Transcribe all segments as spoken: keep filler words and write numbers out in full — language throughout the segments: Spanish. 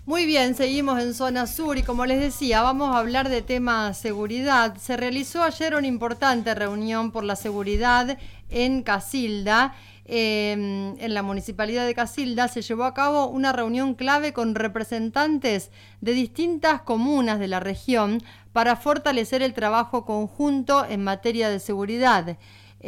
Muy bien, seguimos en Zona Sur y como les decía, vamos a hablar de tema seguridad. Se realizó ayer una importante reunión por la seguridad en Casilda. Eh, en la Municipalidad de Casilda se llevó a cabo una reunión clave con representantes de distintas comunas de la región para fortalecer el trabajo conjunto en materia de seguridad.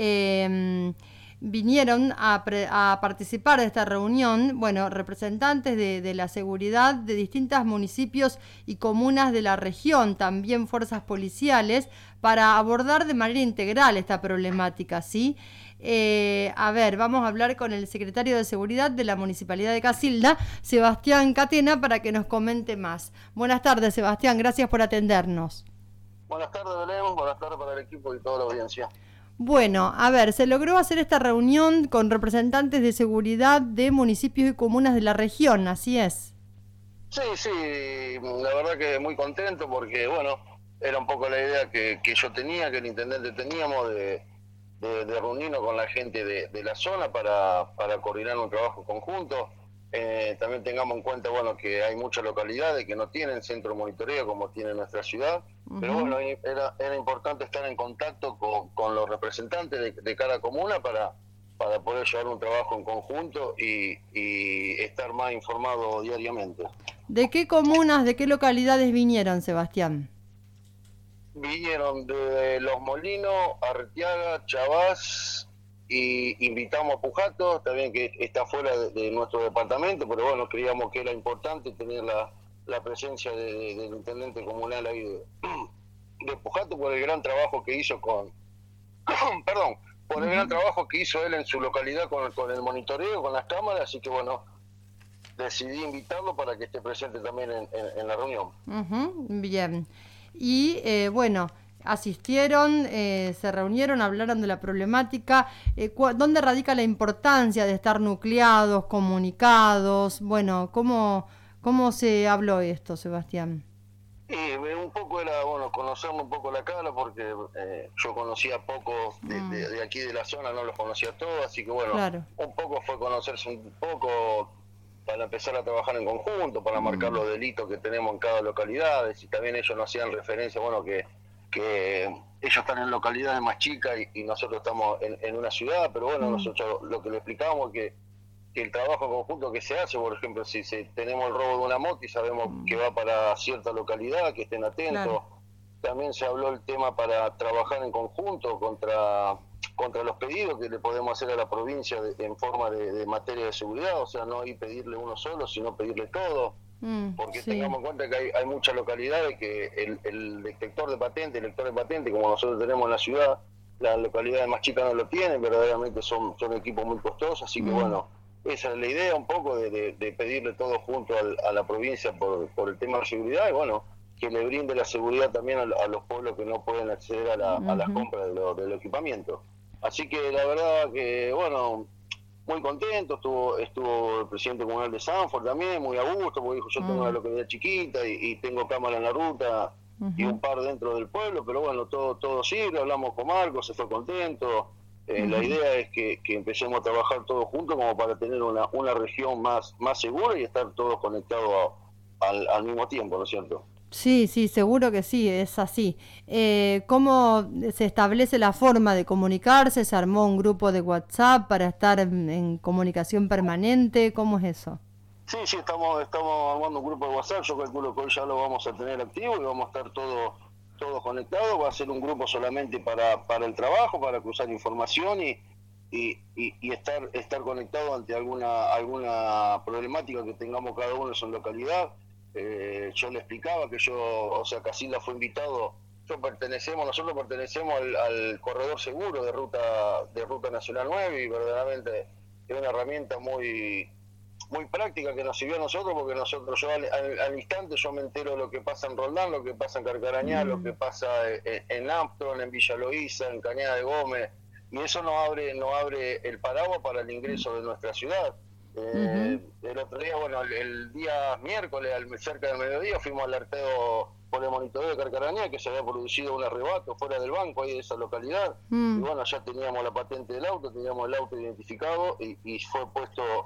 Eh, Vinieron a, pre, a participar de esta reunión, bueno, representantes de, de la seguridad de distintos municipios y comunas de la región, también fuerzas policiales, para abordar de manera integral esta problemática, ¿sí? Eh, a ver, vamos a hablar con el secretario de Seguridad de la Municipalidad de Casilda, Sebastián Catena, para que nos comente más. Buenas tardes, Sebastián, gracias por atendernos. Buenas tardes, Belén, buenas tardes para el equipo y toda la audiencia. Bueno, a ver, se logró hacer esta reunión con representantes de seguridad de municipios y comunas de la región, ¿así es? Sí, sí, la verdad que muy contento porque, bueno, era un poco la idea que, que yo tenía, que el intendente teníamos de, de, de reunirnos con la gente de, de la zona para, para coordinar un trabajo conjunto. Eh, también tengamos en cuenta, bueno, que hay muchas localidades que no tienen centro de monitoreo como tiene nuestra ciudad, uh-huh. Pero bueno, era, era importante estar en contacto con, con los representantes de, de cada comuna para, para poder llevar un trabajo en conjunto y, y estar más informado diariamente. ¿De qué comunas, de qué localidades vinieron, Sebastián? Vinieron de Los Molinos, Arteaga, Chavás, y invitamos a Pujato, también que está fuera de, de nuestro departamento, pero bueno, creíamos que era importante tener la, la presencia de, de, del intendente comunal ahí de, de Pujato por el gran trabajo que hizo con, perdón, por el uh-huh. gran trabajo que hizo él en su localidad con, con el monitoreo, con las cámaras, así que bueno, decidí invitarlo para que esté presente también en, en, en la reunión. Uh-huh. Bien, y eh, bueno... Asistieron, eh, se reunieron, hablaron de la problemática. Eh, cu- ¿Dónde radica la importancia de estar nucleados, comunicados? Bueno, ¿cómo, cómo se habló esto, Sebastián? Y un poco era, bueno, conocerme un poco la cara, porque eh, yo conocía poco de, mm. de, de aquí de la zona, no los conocía todos, así que bueno, claro. un poco fue conocerse un poco para empezar a trabajar en conjunto, para mm. marcar los delitos que tenemos en cada localidad, y también ellos nos hacían referencia, bueno, que que ellos están en localidades más chicas y, y nosotros estamos en, en una ciudad, pero bueno, mm. nosotros lo que le explicamos es que, que el trabajo conjunto que se hace, por ejemplo, si, si tenemos el robo de una moto y sabemos mm. que va para cierta localidad, que estén atentos. Claro. También se habló el tema para trabajar en conjunto contra, contra los pedidos que le podemos hacer a la provincia de, en forma de, de materia de seguridad, o sea, no ir pedirle uno solo, sino pedirle todo. Mm, porque sí. Tengamos en cuenta que hay, hay muchas localidades que el, el detector de patente, el lector de patente, como nosotros tenemos en la ciudad, las localidades más chicas no lo tienen, verdaderamente son, son equipos muy costosos, así que mm. bueno, esa es la idea un poco de, de, de pedirle todo junto al, a la provincia por, por el tema de seguridad y bueno, que le brinde la seguridad también a, a los pueblos que no pueden acceder a, la, uh-huh. a las compras de lo, del equipamiento. Así que la verdad que bueno, muy contento, estuvo estuvo el presidente comunal de Sanford también, muy a gusto, porque dijo, yo tengo uh-huh. una localidad chiquita y, y tengo cámara en la ruta uh-huh. y un par dentro del pueblo, pero bueno, todo todo sirve, hablamos con Marcos, se fue contento, eh, uh-huh. la idea es que, que empecemos a trabajar todos juntos como para tener una, una región más, más segura y estar todos conectados a, al, al mismo tiempo, ¿no es cierto? Sí, sí, seguro que sí, es así. Eh, ¿Cómo se establece la forma de comunicarse? ¿Se armó un grupo de WhatsApp para estar en, en comunicación permanente? ¿Cómo es eso? Sí, sí, estamos estamos armando un grupo de WhatsApp. Yo calculo que hoy ya lo vamos a tener activo y vamos a estar todos todos conectados. Va a ser un grupo solamente para, para el trabajo, para cruzar información y, y, y, y estar estar conectado ante alguna alguna problemática que tengamos cada uno en su localidad. Eh, yo le explicaba que yo, o sea, Casilda fue invitado, yo pertenecemos, nosotros pertenecemos al, al corredor seguro de ruta de ruta nacional nueve y verdaderamente es una herramienta muy muy práctica que nos sirvió a nosotros porque nosotros yo al, al, al instante yo me entero de lo que pasa en Roldán, lo que pasa en Carcarañá, mm. lo que pasa en, en Armstrong, en Villa Loíza, en Cañada de Gómez, y eso nos abre, nos abre el paraguas para el ingreso de nuestra ciudad. Eh, uh-huh. El otro día, bueno, el, el día miércoles, al, cerca del mediodía, fuimos al alerteo por el monitoreo de Carcarañá, que se había producido un arrebato fuera del banco ahí de esa localidad. Uh-huh. Y bueno, ya teníamos la patente del auto, teníamos el auto identificado y, y fue puesto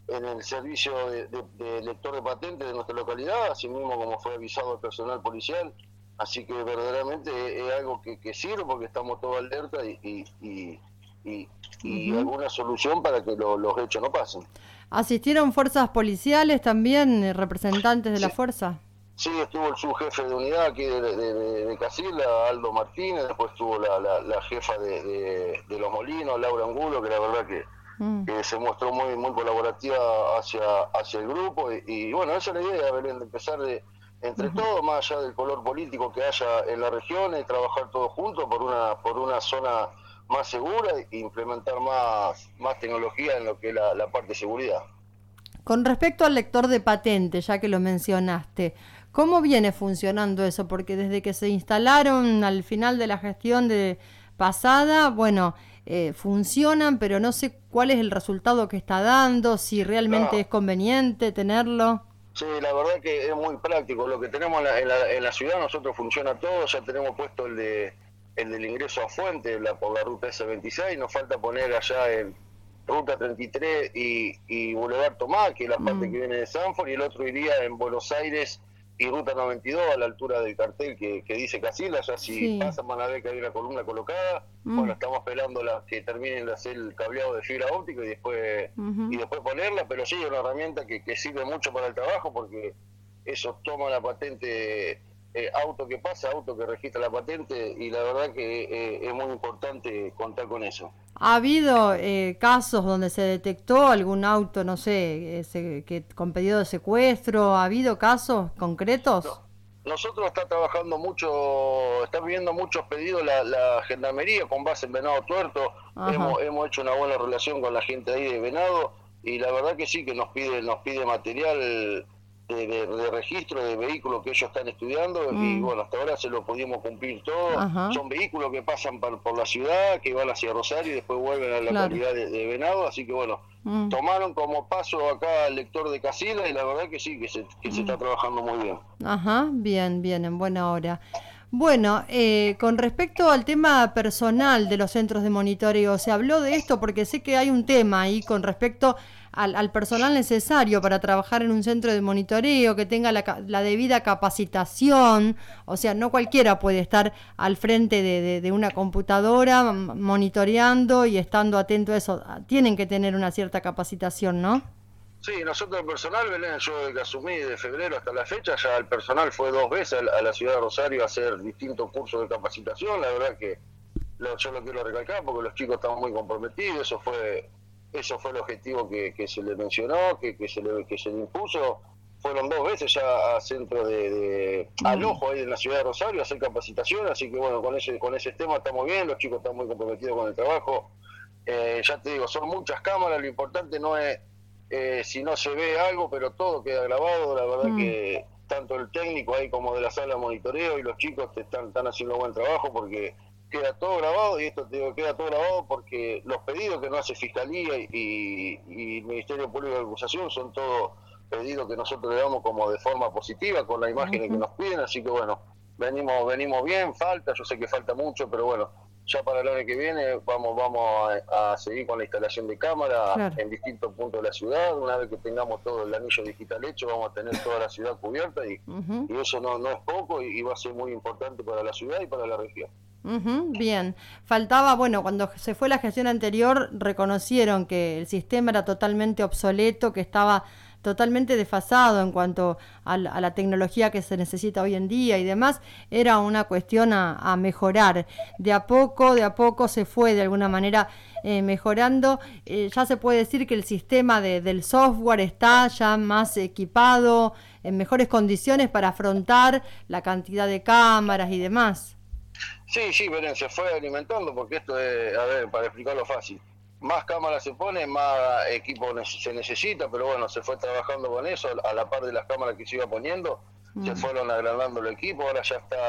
en el servicio de, de, de lector de patentes de nuestra localidad, así mismo como fue avisado el personal policial. Así que verdaderamente es, es algo que, que sirve porque estamos todos alerta y, y, y, y, y uh-huh. alguna solución para que lo, los hechos no pasen. ¿Asistieron fuerzas policiales también, representantes de sí. la fuerza? Sí, estuvo el subjefe de unidad aquí de, de, de, de Casilda, Aldo Martínez, después estuvo la, la, la jefa de, de, de Los Molinos, Laura Angulo, que la verdad que, mm. que se mostró muy muy colaborativa hacia, hacia el grupo. Y, y bueno, esa es la idea, Belén, de empezar de, entre uh-huh. todos, más allá del color político que haya en la región, y trabajar todos juntos por una, por una zona más segura e implementar más, más tecnología en lo que es la, la parte de seguridad. Con respecto al lector de patente, ya que lo mencionaste, ¿cómo viene funcionando eso? Porque desde que se instalaron al final de la gestión de pasada, bueno, eh, funcionan, pero no sé cuál es el resultado que está dando, si realmente no. es conveniente tenerlo. Sí, la verdad que es muy práctico. Lo que tenemos en la, en la, en la ciudad, nosotros funciona todo. Ya tenemos puesto el de el del ingreso a Fuente la, por la ruta ese veintiséis. Nos falta poner allá en ruta treinta y tres y, y Boulevard Tomás, que es la parte mm. que viene de Sanford, y el otro iría en Buenos Aires y ruta noventa y dos a la altura del cartel que, que dice Casilda. Ya si sí. pasan van a ver que hay una columna colocada. Mm. Bueno, estamos esperando la, que terminen de hacer el cableado de fibra óptica y después uh-huh. y después ponerla, pero sí es una herramienta que, que sirve mucho para el trabajo, porque eso toma la patente, eh, auto que pasa, auto que registra la patente, y la verdad que eh, es muy importante contar con eso. ¿Ha habido eh, casos donde se detectó algún auto, no sé, ese, que con pedido de secuestro? ¿Ha habido casos concretos? No. Nosotros está trabajando mucho, está viendo muchos pedidos la, la Gendarmería con base en Venado Tuerto. Hemos, hemos hecho una buena relación con la gente ahí de Venado, y la verdad que sí, que nos pide, nos pide material de, de, de registro de vehículos que ellos están estudiando, mm. y bueno, hasta ahora se lo pudimos cumplir todo. Ajá. Son vehículos que pasan por, por la ciudad, que van hacia Rosario y después vuelven a la claro. localidad de, de Venado, así que bueno, mm. tomaron como paso acá al lector de Casilda, y la verdad que sí, que se, que mm. se está trabajando muy bien. Ajá, bien, bien, en buena hora. Bueno, eh, con respecto al tema personal de los centros de monitoreo, ¿se habló de esto? Porque sé que hay un tema ahí con respecto al, al personal necesario para trabajar en un centro de monitoreo, que tenga la, la debida capacitación. O sea, no cualquiera puede estar al frente de, de, de una computadora monitoreando y estando atento a eso. Tienen que tener una cierta capacitación, ¿no? Sí, nosotros el personal, Belén, yo desde que asumí de febrero hasta la fecha, ya el personal fue dos veces a la ciudad de Rosario a hacer distintos cursos de capacitación. La verdad que lo, yo lo quiero recalcar porque los chicos estaban muy comprometidos. Eso fue eso fue el objetivo que, que se le mencionó, que, que, se le, que se le impuso. Fueron dos veces ya a centro de, de al ojo ahí en la ciudad de Rosario a hacer capacitación. Así que bueno, con ese con ese tema estamos bien, los chicos están muy comprometidos con el trabajo. Eh, ya te digo, son muchas cámaras, lo importante no es Eh, si no se ve algo, pero todo queda grabado. La verdad mm. que tanto el técnico ahí como de la sala de monitoreo y los chicos te están, están haciendo buen trabajo, porque queda todo grabado, y esto te digo, queda todo grabado porque los pedidos que no hace Fiscalía y, y, y el Ministerio Público de Acusación son todos pedidos que nosotros le damos como de forma positiva, con la imagen uh-huh. que nos piden. Así que bueno, venimos venimos bien, falta, yo sé que falta mucho, pero bueno, ya para el año que viene vamos vamos a, a seguir con la instalación de cámaras claro. en distintos puntos de la ciudad. Una vez que tengamos todo el anillo digital hecho, vamos a tener toda la ciudad cubierta, y, uh-huh. y eso no, no es poco, y, y va a ser muy importante para la ciudad y para la región. Uh-huh, bien, faltaba, bueno, cuando se fue la gestión anterior reconocieron que el sistema era totalmente obsoleto, que estaba totalmente desfasado en cuanto a la, a la tecnología que se necesita hoy en día y demás. Era una cuestión a, a mejorar. De a poco, de a poco se fue de alguna manera eh, mejorando. Eh, ya se puede decir que el sistema de, del software está ya más equipado, en mejores condiciones para afrontar la cantidad de cámaras y demás. Sí, sí, Belén, se fue alimentando, porque esto es, a ver, para explicarlo fácil, más cámaras se pone, más equipo se necesita, pero bueno, se fue trabajando con eso, a la par de las cámaras que se iba poniendo, mm. se fueron agrandando el equipo. Ahora ya está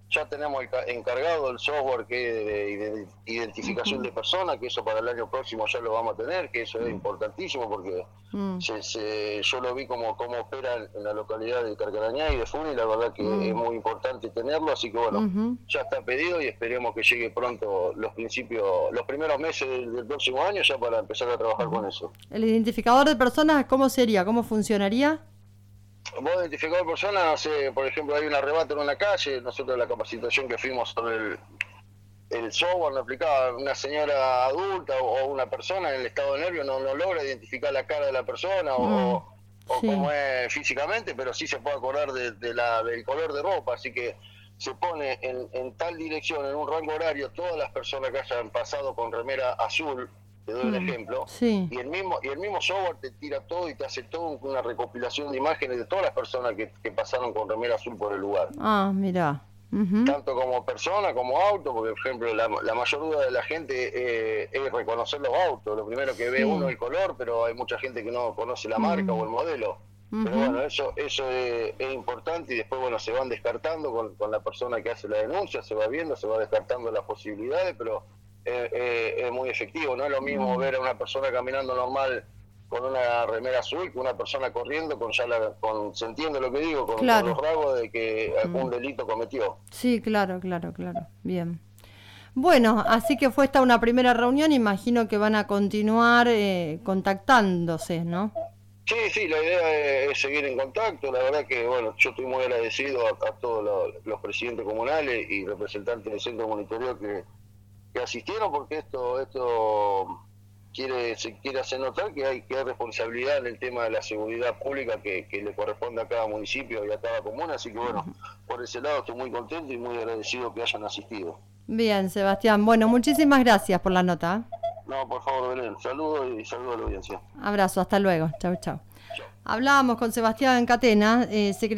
ya tenemos el encargado el software que es de identificación de personas, que eso para el año próximo ya lo vamos a tener, que eso es importantísimo porque mm. se, se, yo lo vi como, como opera en la localidad de Carcarañá y de Funi, la verdad que mm. es muy importante tenerlo, así que bueno, uh-huh. ya está pedido y esperemos que llegue pronto los principios, los primeros meses del, del próximo año ya para empezar a trabajar uh-huh. con eso. ¿El identificador de personas cómo sería? ¿Cómo funcionaría? Vos identificador de personas, no sé, por ejemplo, hay un arrebato en una calle, nosotros la capacitación que fuimos sobre el, el software nos explicaba, una señora adulta o, o una persona en el estado de nervio no, no logra identificar la cara de la persona mm, o, o sí. cómo es físicamente, pero sí se puede acordar de, de la, del color de ropa, así que se pone en, en tal dirección, en un rango horario, todas las personas que hayan pasado con remera azul, te doy mm, un ejemplo, sí. y el mismo y el mismo software te tira todo y te hace todo una recopilación de imágenes de todas las personas que, que pasaron con remera azul por el lugar. Ah, mira. Uh-huh. Tanto como persona como auto, porque por ejemplo la, la mayor duda de la gente eh, es reconocer los autos. Lo primero que ve sí. uno es el color, pero hay mucha gente que no conoce la marca uh-huh. o el modelo. Uh-huh. Pero bueno, eso eso es, es importante y después bueno se van descartando con, con la persona que hace la denuncia, se va viendo, se va descartando las posibilidades, pero Eh, eh, es muy efectivo. No es lo mismo ver a una persona caminando normal con una remera azul que una persona corriendo con ya la, con, se entiende lo que digo, con, claro. con los rasgos de que algún mm. delito cometió. Sí, claro, claro, claro. Bien. Bueno, así que fue esta una primera reunión, imagino que van a continuar eh, contactándose, ¿no? Sí, sí, la idea es, es seguir en contacto. La verdad que, bueno, yo estoy muy agradecido a, a todos los, los presidentes comunales y representantes del centro de monitoreo que que asistieron, porque esto esto quiere se quiere hacer notar que hay que hay responsabilidad en el tema de la seguridad pública que, que le corresponde a cada municipio y a cada comuna, así que bueno, por ese lado estoy muy contento y muy agradecido que hayan asistido. Bien, Sebastián, bueno, muchísimas gracias por la nota. No, por favor, Belén, saludos y saludos a la audiencia. Abrazo, hasta luego, chau, chau. Chau. Hablábamos con Sebastián Catena, eh, secretario